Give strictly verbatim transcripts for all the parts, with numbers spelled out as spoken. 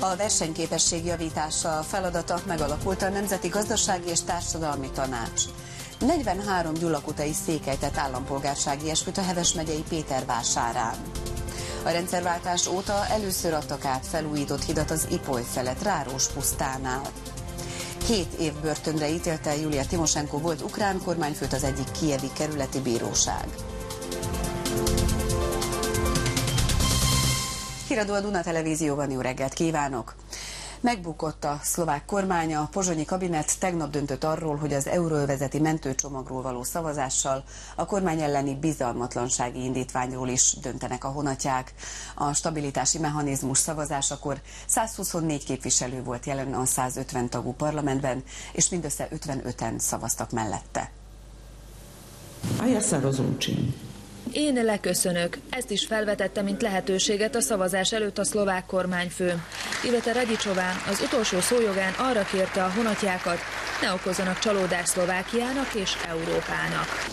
A versenyképesség javítása a feladata, megalakult a Nemzeti Gazdasági és Társadalmi Tanács. negyvenhárom gyulakutai székely tett állampolgársági esküt a Heves megyei Pétervásárán. A rendszerváltás óta először adtak át felújított hidat az Ipoly felett Ráróspusztánál. Két év börtönre ítélte Julia Timosenko volt ukrán kormányfőt az egyik kijevi kerületi bíróság. Híradó a Duna Televízióban, jó reggelt kívánok! Megbukott a szlovák kormány, a pozsonyi kabinet tegnap döntött arról, hogy az euróövezeti mentőcsomagról való szavazással a kormány elleni bizalmatlansági indítványról is döntenek a honatják. A stabilitási mechanizmus szavazásakor százhuszonnégy képviselő volt jelen a százötven tagú parlamentben, és mindössze ötvenöten szavaztak mellette. Én leköszönök. Ezt is felvetette, mint lehetőséget a szavazás előtt a szlovák kormányfő. Iveta Radicsová az utolsó szójogán arra kérte a honatjákat, ne okozzanak csalódást Szlovákiának és Európának.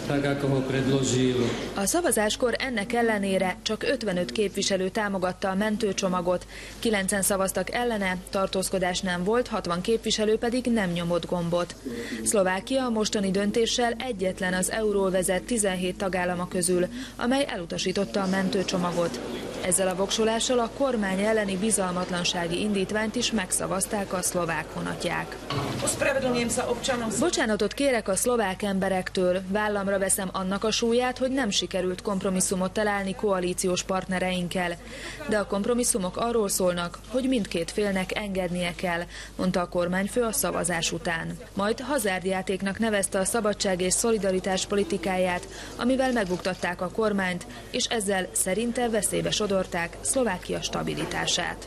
A szavazáskor ennek ellenére csak ötvenöt képviselő támogatta a mentőcsomagot, kilencen szavaztak ellene, tartózkodás nem volt, hatvan képviselő pedig nem nyomott gombot. Szlovákia a mostani döntéssel egyetlen az euróvezet tizenhét tagállama közül, amely elutasította a mentőcsomagot. Ezzel a voksolással a kormány elleni bizalmatlansági indítványt is megszavazták a szlovák honatják. Bocsánatot kérek a szlovák emberektől, vállamra veszem annak a súlyát, hogy nem sikerült kompromisszumot találni koalíciós partnereinkkel. De a kompromisszumok arról szólnak, hogy mindkét félnek engednie kell, mondta a kormányfő a szavazás után. Majd hazárdjátéknak nevezte a szabadság és szolidaritás politikáját, amivel megbuktatták a kormányt, és ezzel szerinte veszélybe sodorták Szlovákia stabilitását.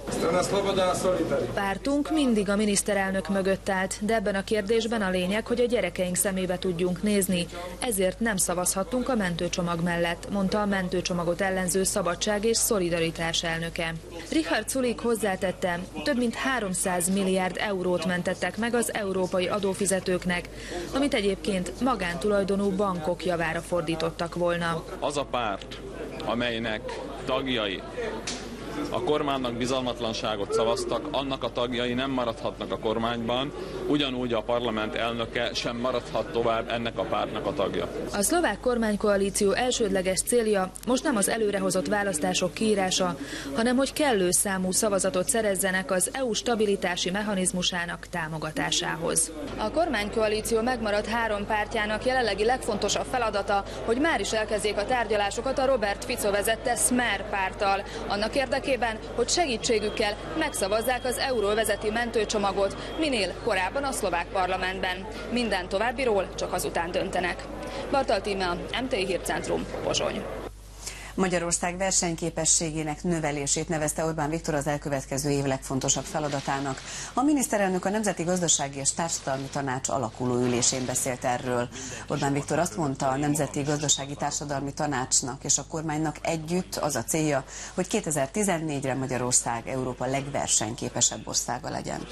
Pártunk mindig a miniszterelnök mögött állt, de ebben a kérdésben a lényeg, hogy a gyerekeink szemébe tudjunk nézni, ezért nem szavazhattunk a mentőcsomag mellett, mondta a mentőcsomagot ellenző Szabadság és Szolidaritás elnöke. Richard Sulik hozzátette, több mint háromszáz milliárd eurót mentettek meg az európai adófizetőknek, amit egyébként magántulajdonú bankok javára fordítottak volna. Az a párt, amelynek tagjai a kormánynak bizalmatlanságot szavaztak, annak a tagjai nem maradhatnak a kormányban, ugyanúgy a parlament elnöke sem maradhat tovább ennek a pártnak a tagja. A szlovák kormánykoalíció elsődleges célja most nem az előrehozott választások kiírása, hanem hogy kellő számú szavazatot szerezzenek az é u stabilitási mechanizmusának támogatásához. A kormánykoalíció megmaradt három pártjának jelenlegi legfontosabb feladata, hogy már is elkezdjék a tárgyalásokat a Robert Fico vezette Smer párttal, annak érdekében, hogy segítségükkel megszavazzák az euróvezeti mentőcsomagot minél korábban a szlovák parlamentben. Minden továbbiról csak azután döntenek. Bartal Tímea, em té i Hírcentrum, Pozsony. Magyarország versenyképességének növelését nevezte Orbán Viktor az elkövetkező év legfontosabb feladatának. A miniszterelnök a Nemzeti Gazdasági és Társadalmi Tanács alakuló ülésén beszélt erről. Orbán Viktor azt mondta, a Nemzeti Gazdasági Társadalmi Tanácsnak és a kormánynak együtt az a célja, hogy kétezer-tizennégyre Magyarország Európa legversenyképesebb országa legyen.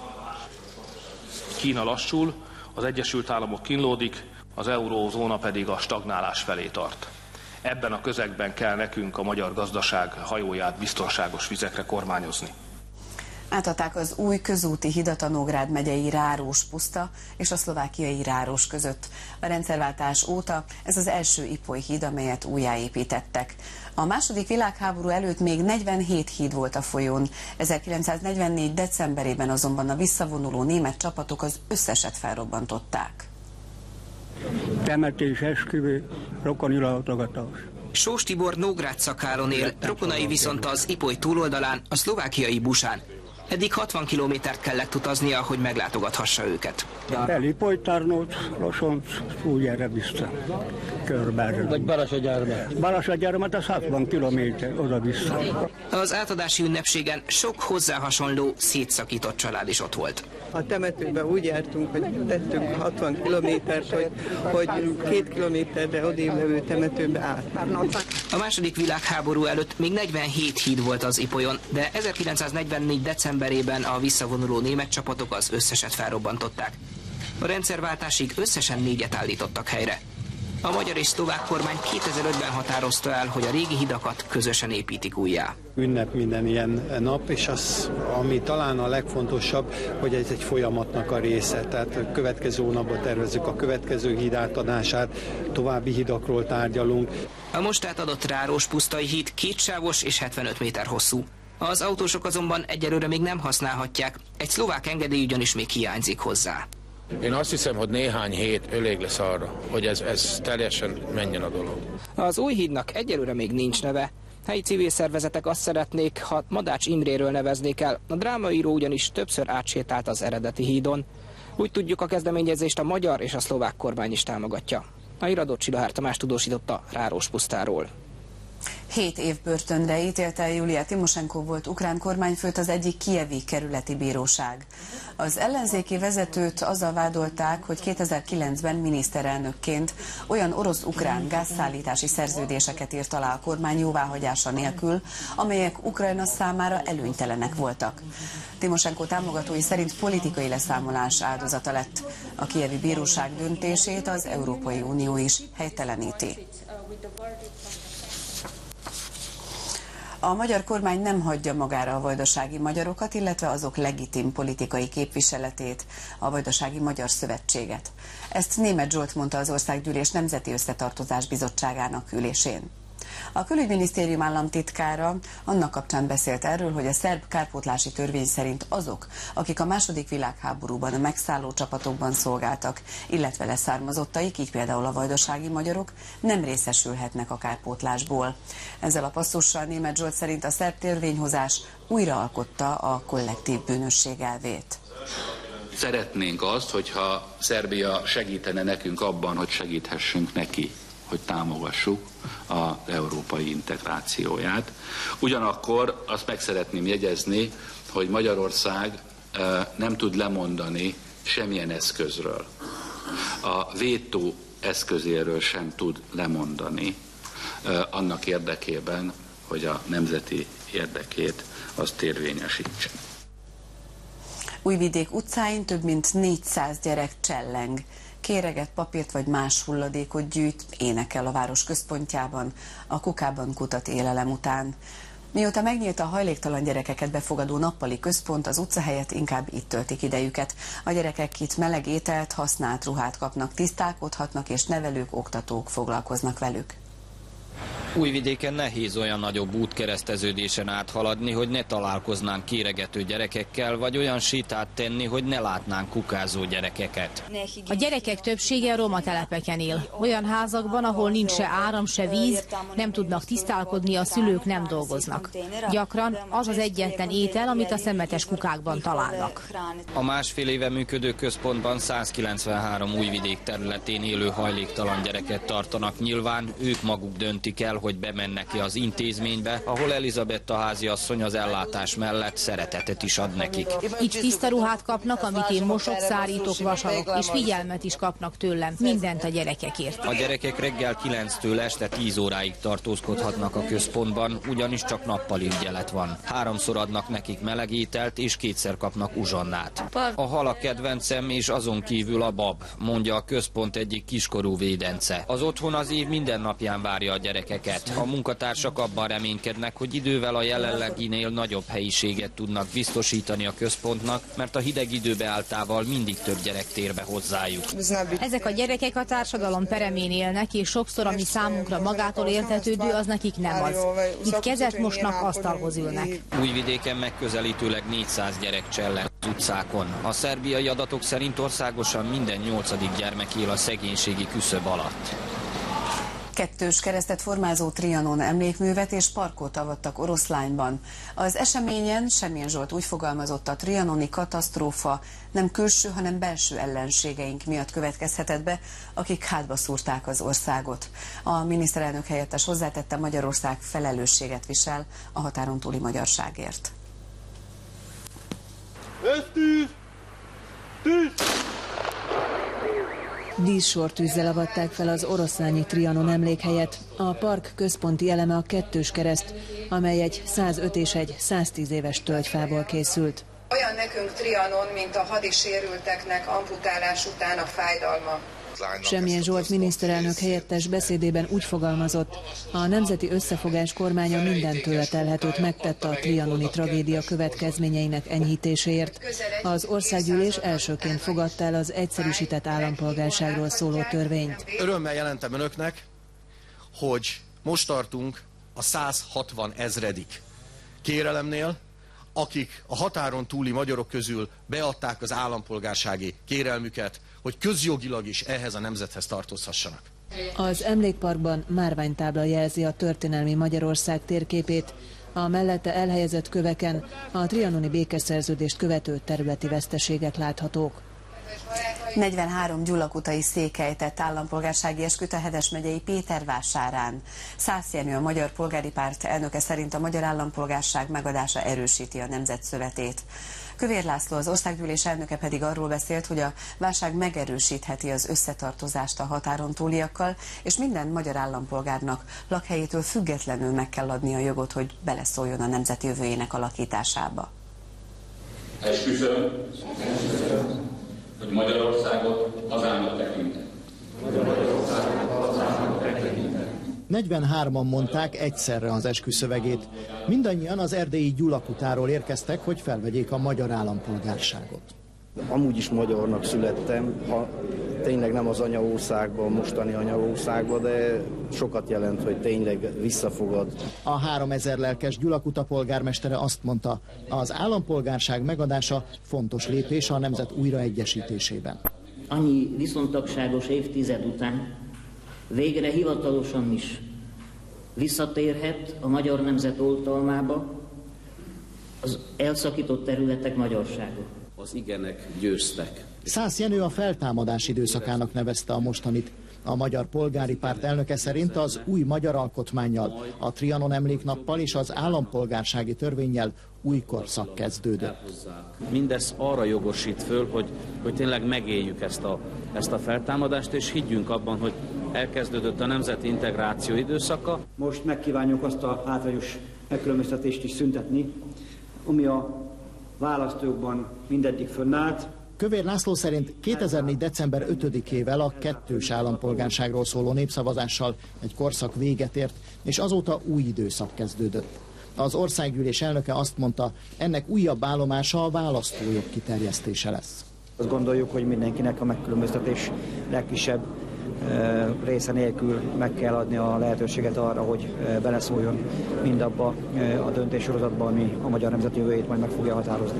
Kína lassul, az Egyesült Államok kínlódik, az eurózóna pedig a stagnálás felé tart. Ebben a közegben kell nekünk a magyar gazdaság hajóját biztonságos vizekre kormányozni. Átadták az új közúti hidat a Nógrád megyei Ráróspuszta és a szlovákiai Ráros között. A rendszerváltás óta ez az első Ipoly híd, amelyet újjáépítettek. A második világháború előtt még negyvenhét híd volt a folyón. ezerkilencszáznegyvennégy decemberében azonban a visszavonuló német csapatok az összeset felrobbantották. Temetés, esküvő, rokoni látogatás. Sós Tibor Nógrád szakálon él, rokonai viszont az Ipoly túloldalán, a szlovákiai Busán. Eddig hatvan kilométert kellett utaznia, hogy meglátogathassa őket. El Ipoly, Tarnóc, Losonc, úgy erre vissza. Körben. Vagy Balasagyárba. Balasagyárba, az hatvan kilométer oda-vissza. Az átadási ünnepségen sok hozzá hasonló, szétszakított család is ott volt. A temetőben úgy jártunk, hogy tettünk hatvan kilométert, hogy, hogy két kilométerre odébb levő temetőbe állt. A második világháború előtt még negyvenhét híd volt az Ipolyon, de ezerkilencszáznegyvennégy decemberében a visszavonuló német csapatok az összeset felrobbantották. A rendszerváltásig összesen négyet állítottak helyre. A magyar és szlovák kormány kétezer-ötben határozta el, hogy a régi hidakat közösen építik újjá. Ünnep minden ilyen nap, és az, ami talán a legfontosabb, hogy ez egy folyamatnak a része. Tehát a következő hónapban tervezzük a következő híd átadását, további hidakról tárgyalunk. A most átadott Ráros-Pusztai híd kétsávos és hetvenöt méter hosszú. Az autósok azonban egyelőre még nem használhatják, egy szlovák engedély ugyanis még hiányzik hozzá. Én azt hiszem, hogy néhány hét elég lesz arra, hogy ez, ez teljesen menjen a dolog. Az új hídnak egyelőre még nincs neve. Helyi civil szervezetek azt szeretnék, ha Madács Imréről neveznék el. A drámaíró ugyanis többször átsétált az eredeti hídon. Úgy tudjuk, a kezdeményezést a magyar és a szlovák kormány is támogatja. A Iradó Csilahár Tamás tudósította Ráros-Pusztáról. Hét év börtönre ítélte Julia Timosenko volt ukrán kormányfőt az egyik kijevi kerületi bíróság. Az ellenzéki vezetőt azzal vádolták, hogy kétezer-kilencben miniszterelnökként olyan orosz-ukrán gázszállítási szerződéseket írt alá a kormány jóváhagyása nélkül, amelyek Ukrajna számára előnytelenek voltak. Timosenko támogatói szerint politikai leszámolás áldozata lett. A kijevi bíróság döntését az Európai Unió is helyteleníti. A magyar kormány nem hagyja magára a vajdasági magyarokat, illetve azok legitim politikai képviseletét, a Vajdasági Magyar Szövetséget. Ezt Németh Zsolt mondta az Országgyűlés Nemzeti Összetartozás Bizottságának ülésén. A Külügyminisztérium államtitkára annak kapcsán beszélt erről, hogy a szerb kárpótlási törvény szerint azok, akik a második világháborúban a megszálló csapatokban szolgáltak, illetve leszármazottaik, így például a vajdasági magyarok, nem részesülhetnek a kárpótlásból. Ezzel a passzussal Németh Zsolt szerint a szerb törvényhozás újraalkotta a kollektív bűnösség elvét. Szeretnénk azt, hogyha Szerbia segítene nekünk abban, hogy segíthessünk neki, hogy támogassuk az európai integrációját. Ugyanakkor azt meg szeretném jegyezni, hogy Magyarország nem tud lemondani semmilyen eszközről. A vétó eszközéről sem tud lemondani annak érdekében, hogy a nemzeti érdekét azt érvényesítse. Újvidék utcáin több mint négyszáz gyerek cselleng. Kéreget, papírt vagy más hulladékot gyűjt, énekel a város központjában, a Kukában kutat élelem után. Mióta megnyílt a hajléktalan gyerekeket befogadó nappali központ, az utca helyett inkább itt töltik idejüket. A gyerekek itt meleg ételt, használt ruhát kapnak, tisztálkodhatnak, és nevelők, oktatók foglalkoznak velük. Újvidéken nehéz olyan nagyobb útkereszteződésen áthaladni, hogy ne találkoznánk kéregető gyerekekkel, vagy olyan sétát tenni, hogy ne látnánk kukázó gyerekeket. A gyerekek többsége roma telepeken él. Olyan házakban, ahol nincs se áram, se víz, nem tudnak tisztálkodni, a szülők nem dolgoznak. Gyakran az az egyetlen étel, amit a szemetes kukákban találnak. A másfél éve működő központban százkilencvenhárom Újvidék területén élő hajléktalan gyereket tartanak nyilván, ők maguk döntik el, hogy bemennek-e az intézménybe, ahol Elizabetta háziasszony az ellátás mellett szeretetet is ad nekik. Itt tiszta ruhát kapnak, amit én mosok, szárítok, vasalok, és figyelmet is kapnak tőlem, mindent a gyerekekért. A gyerekek reggel kilenctől este tíz óráig tartózkodhatnak a központban, ugyanis csak nappali ügyelet van. Háromszor adnak nekik meleg ételt, és kétszer kapnak uzsonnát. A hal a kedvencem, és azon kívül a bab, mondja a központ egyik kiskorú védence. Az otthon az év minden napján várja a gyerekeket. A munkatársak abban reménykednek, hogy idővel a jelenleginél nagyobb helyiséget tudnak biztosítani a központnak, mert a hideg időbeálltával mindig több gyerek tér be hozzájuk. Ezek a gyerekek a társadalom peremén élnek, és sokszor, ami számunkra magától értetődő, az nekik nem az. Itt kezet mosnak, asztalhoz ülnek. Újvidéken megközelítőleg négyszáz gyerek cselleng az utcákon. A szerbiai adatok szerint országosan minden nyolcadik gyermek él a szegénységi küszöb alatt. Kettős keresztet formázó Trianon emlékművet és parkot avattak Oroszlányban. Az eseményen Semjén Zsolt úgy fogalmazott, a trianoni katasztrófa nem külső, hanem belső ellenségeink miatt következhetett be, akik hátba szúrták az országot. A miniszterelnök helyettes hozzátette, Magyarország felelősséget visel a határon túli magyarságért. Díszsortűzzel avatták fel az oroszlányi Trianon emlékhelyet. A park központi eleme a kettős kereszt, amely egy százöt és egy száztíz éves tölgyfából készült. Olyan nekünk Trianon, mint a hadisérülteknek amputálás után a fájdalma. Semmilyen Zsolt miniszterelnök helyettes beszédében úgy fogalmazott, a Nemzeti Összefogás kormánya minden tőle telhetőt megtette a trianoni tragédia következményeinek enyhítéséért. Az országgyűlés elsőként fogadta el az egyszerűsített állampolgárságról szóló törvényt. Örömmel jelentem önöknek, hogy most tartunk a száz hatvan ezredik kérelemnél, akik a határon túli magyarok közül beadták az állampolgársági kérelmüket, hogy közjogilag is ehhez a nemzethez tartozhassanak. Az emlékparkban márványtábla jelzi a történelmi Magyarország térképét, a mellette elhelyezett köveken a trianoni békeszerződést követő területi veszteségek láthatók. negyvenhárom gyulakutai székhely tett állampolgársági esküt a Heves megyei Pétervásárán. Szász Jenő, a Magyar Polgári Párt elnöke szerint a magyar állampolgárság megadása erősíti a nemzetszövetét. Kövér László, az országgyűlés elnöke pedig arról beszélt, hogy a válság megerősítheti az összetartozást a határon túliakkal, és minden magyar állampolgárnak lakhelyétől függetlenül meg kell adni a jogot, hogy beleszóljon a nemzet jövőjének alakításába. Esküszöm, hogy Magyarországot hazának tekintem. negyvenhárman mondták egyszerre az esküszövegét. Mindannyian az erdélyi gyulakutáról érkeztek, hogy felvegyék a magyar állampolgárságot. Amúgy is magyarnak születtem, ha tényleg nem az anyaországban, mostani anyaországban, de sokat jelent, hogy tényleg visszafogad. A háromezer lelkes Gyulakuta polgármestere azt mondta, az állampolgárság megadása fontos lépés a nemzet újraegyesítésében. Annyi viszontagságos évtized után végre hivatalosan is visszatérhet a magyar nemzet oltalmába az elszakított területek magyarsága. Az igenek győztek. Szász Jenő a feltámadás időszakának nevezte a mostanit. A Magyar Polgári Párt elnöke szerint az új magyar alkotmánnyal, a Trianon emléknappal és az állampolgársági törvénnyel új korszak kezdődött. Mindez arra jogosít föl, hogy, hogy tényleg megéljük ezt a, ezt a feltámadást, és higgyünk abban, hogy elkezdődött a nemzeti integráció időszaka. Most megkívánjuk azt a hátrányos megkülönböztetést is szüntetni, ami a választókban mindeddig fönnállt. Kövér László szerint kétezer-négy. december ötödikével a kettős állampolgárságról szóló népszavazással egy korszak véget ért, és azóta új időszak kezdődött. Az országgyűlés elnöke azt mondta, ennek újabb állomása a választójog kiterjesztése lesz. Azt gondoljuk, hogy mindenkinek a megkülönböztetés legkisebb része nélkül meg kell adni a lehetőséget arra, hogy beleszóljon mindabba a döntéssorozatba, ami a magyar nemzet jövőjét majd meg fogja határozni.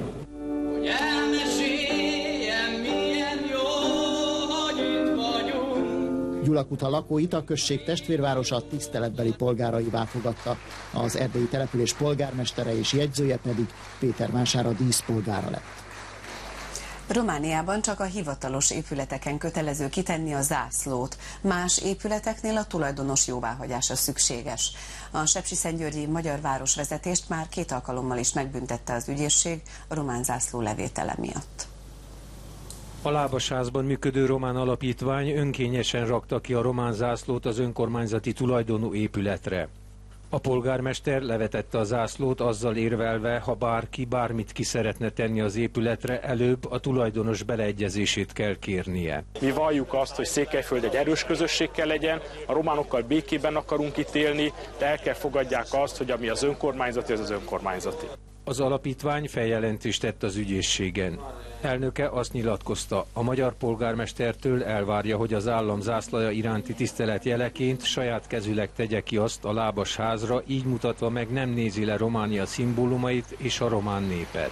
Gyulakuta lakóit a község testvérvárosa tiszteletbeli polgárai fogadta. Az erdélyi település polgármestere és jegyzője pedig Pétervásár a díszpolgára lett. Romániában csak a hivatalos épületeken kötelező kitenni a zászlót. Más épületeknél a tulajdonos jóváhagyása szükséges. A sepsiszentgyörgyi magyar városvezetést már két alkalommal is megbüntette az ügyészség a román zászló levétele miatt. A Lábasházban működő román alapítvány önkényesen rakta ki a román zászlót az önkormányzati tulajdonú épületre. A polgármester levetette a zászlót azzal érvelve, ha bárki bármit ki szeretne tenni az épületre, előbb a tulajdonos beleegyezését kell kérnie. Mi valljuk azt, hogy Székelyföld egy erős közösség kell legyen, a románokkal békében akarunk itt élni, de el kell fogadják azt, hogy ami az önkormányzati, az az önkormányzati. Az alapítvány feljelentést tett az ügyészségen. Elnöke azt nyilatkozta, a magyar polgármestertől elvárja, hogy az állam zászlaja iránti tisztelet jeleként saját kezüleg tegye ki azt a Lábasházra, így mutatva meg nem nézi le Románia szimbólumait és a román népet.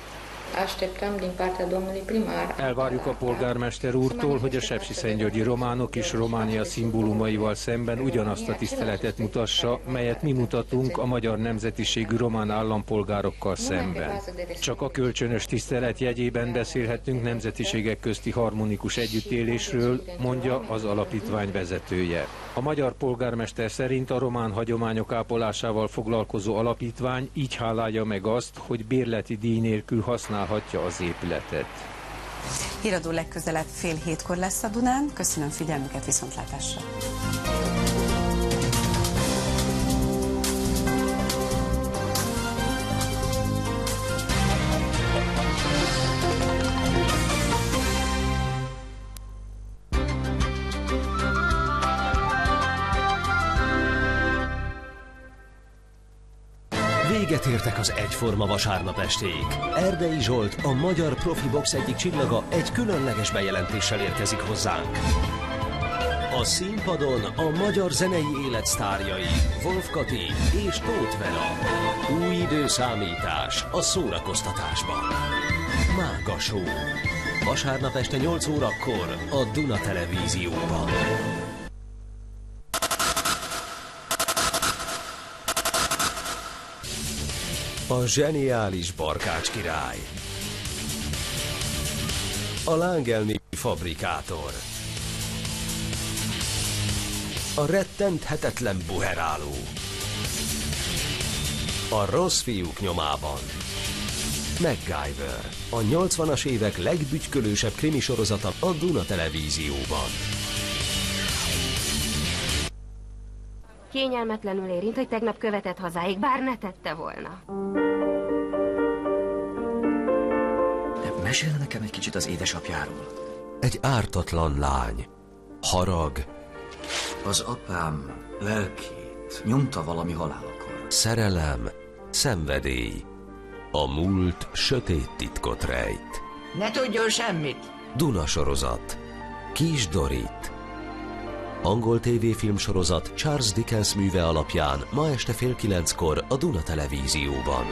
Elvárjuk a polgármester úrtól, hogy a sepsiszentgyörgyi románok és Románia szimbólumaival szemben ugyanazt a tiszteletet mutassa, melyet mi mutatunk a magyar nemzetiségű román állampolgárokkal szemben. Csak a kölcsönös tisztelet jegyében beszélhetünk nemzetiségek közti harmonikus együttélésről, mondja az alapítvány vezetője. A magyar polgármester szerint a román hagyományok ápolásával foglalkozó alapítvány így hálálja meg azt, hogy bérleti díj nélkül használhatja az épületet. Híradó legközelebb fél hétkor lesz a Dunán. Köszönöm figyelmüket, viszontlátásra! Véget értek az egyforma vasárnap estéig. Erdei Zsolt, a magyar profi box egyik csillaga egy különleges bejelentéssel érkezik hozzánk. A színpadon a magyar zenei élet sztárjai, Wolf Kati és Tóth Vera. Új időszámítás a szórakoztatásban. Mága Show. Vasárnap este nyolc órakor a Duna Televízióban. A zseniális Barkács király. A lángelmi fabrikátor. A rettenthetetlen buheráló. A rossz fiúk nyomában. MacGyver. A nyolcvanas évek legbügykölősebb krimisorozata a Duna Televízióban. Kényelmetlenül érint, hogy tegnap követett hazáig, bár ne tette volna. Mesélj nekem egy kicsit az édesapjáról. Egy ártatlan lány. Harag. Az apám lelkét nyomta valami halálakor. Szerelem. Szenvedély. A múlt sötét titkot rejt. Ne tudjon semmit! Duna sorozat. Kis Dorit. Angol tévéfilmsorozat Charles Dickens műve alapján ma este fél kilenckor a Duna Televízióban.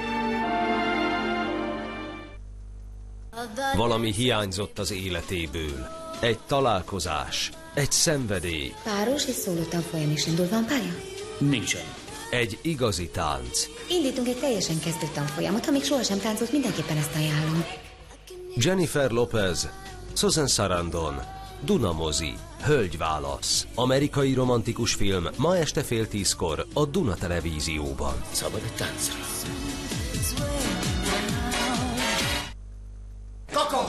Valami hiányzott az életéből. Egy találkozás, egy szenvedély. Páros és szóló tanfolyam is indul, van pálya? Nincsen. Egy igazi tánc. Indítunk egy teljesen kezdő tanfolyamot, ha még sohasem táncolt, mindenképpen ezt ajánlom. Jennifer Lopez, Susan Sarandon, Duna mozi, Hölgyválasz. Amerikai romantikus film ma este fél tízkor a Duna Televízióban. Szabad egy táncra. Kakos!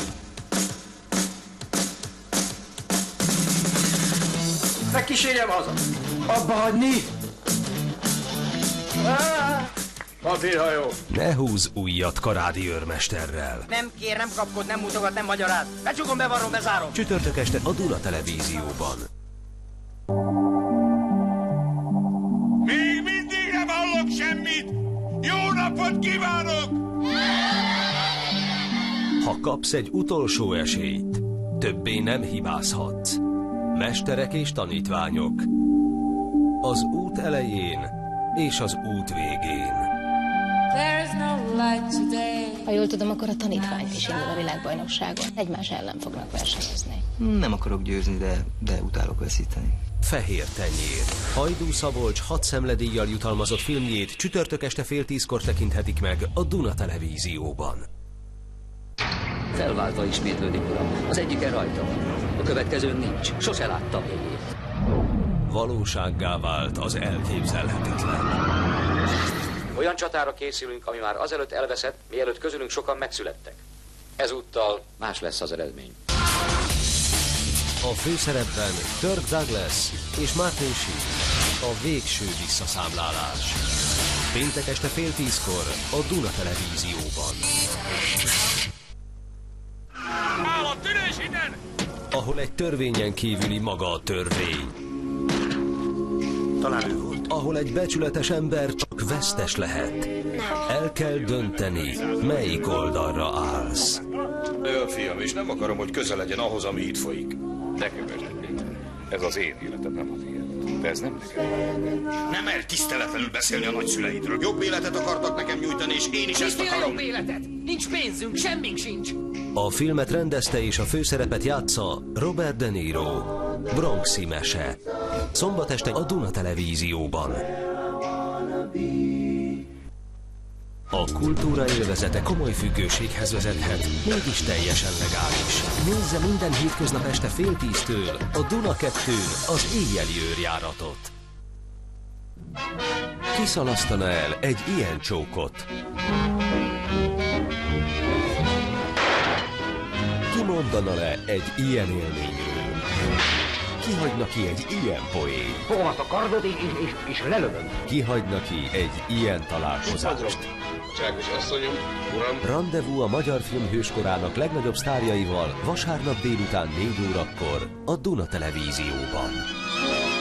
Megkísérjem haza! Abba hagyni! Papírhajó! Ne húzz újat Karádi őrmesterrel. Nem kér, nem kapkod, nem mutogat, nem magyaráz. Becsukom, bevarrom, bezárom. Csütörtök este a Duna Televízióban. Még mindig nem hallok semmit! Jó napot kívánok! Ha kapsz egy utolsó esélyt, többé nem hibázhatsz. Mesterek és tanítványok. Az út elején és az út végén. Ha jól tudom, akkor a tanítványt is indul a világbajnokságon. Egymás ellen fognak versenyezni. Nem akarok győzni, de, de utálok veszíteni. Fehér tenyér. Hajdú Szabolcs hat szemledíjjal jutalmazott filmjét csütörtök este fél tízkor tekinthetik meg a Duna Televízióban. Felváltva ismétlődik, uram. Az egyiken rajta van. A következőn nincs. Sose láttam végét. Valósággá vált az elképzelhetetlen. Olyan csatára készülünk, ami már azelőtt elveszett, mielőtt közülünk sokan megszülettek. Ezúttal más lesz az eredmény. A főszerepben Kirk Douglas és Martin Sheen. A végső visszaszámlálás. Péntek este fél tízkor a Duna Televízióban. Államtűnés innen! Ahol egy törvényen kívüli maga a törvény. Talán ő volt. Ahol egy becsületes ember csak vesztes lehet. El kell dönteni, melyik oldalra állsz. Olyan fiam, és nem akarom, hogy közel legyen ahhoz, ami itt folyik. Ne kövesd, Péter. Ez az én életem, nem az ilyen. De ez nem neked. Nem mer tiszteletlenül beszélni a nagyszüleidről. Jobb életet akartak nekem nyújtani, és én is ezt akarom. Jobb életet? Nincs pénzünk, semmink sincs. A filmet rendezte és a főszerepet játsza Robert De Niro. Bronxi mese. Szombat este a Duna Televízióban. A kultúra élvezete komoly függőséghez vezethet, mégis teljesen legális. Nézze minden hétköznap este fél tíztől a Duna kettőn az éjjeli őrjáratot. Ki szalasztana el egy ilyen csókot? Ki mondana le egy ilyen élményről? Ki hagyna ki egy ilyen poén? Fogom azt a kardot, és, és, és lelövöm. Ki hagyna ki egy ilyen találkozást? Csákos asszonyom, uram. Randevú a magyar film hőskorának legnagyobb sztárjaival vasárnap délután négy órakor a Duna Televízióban.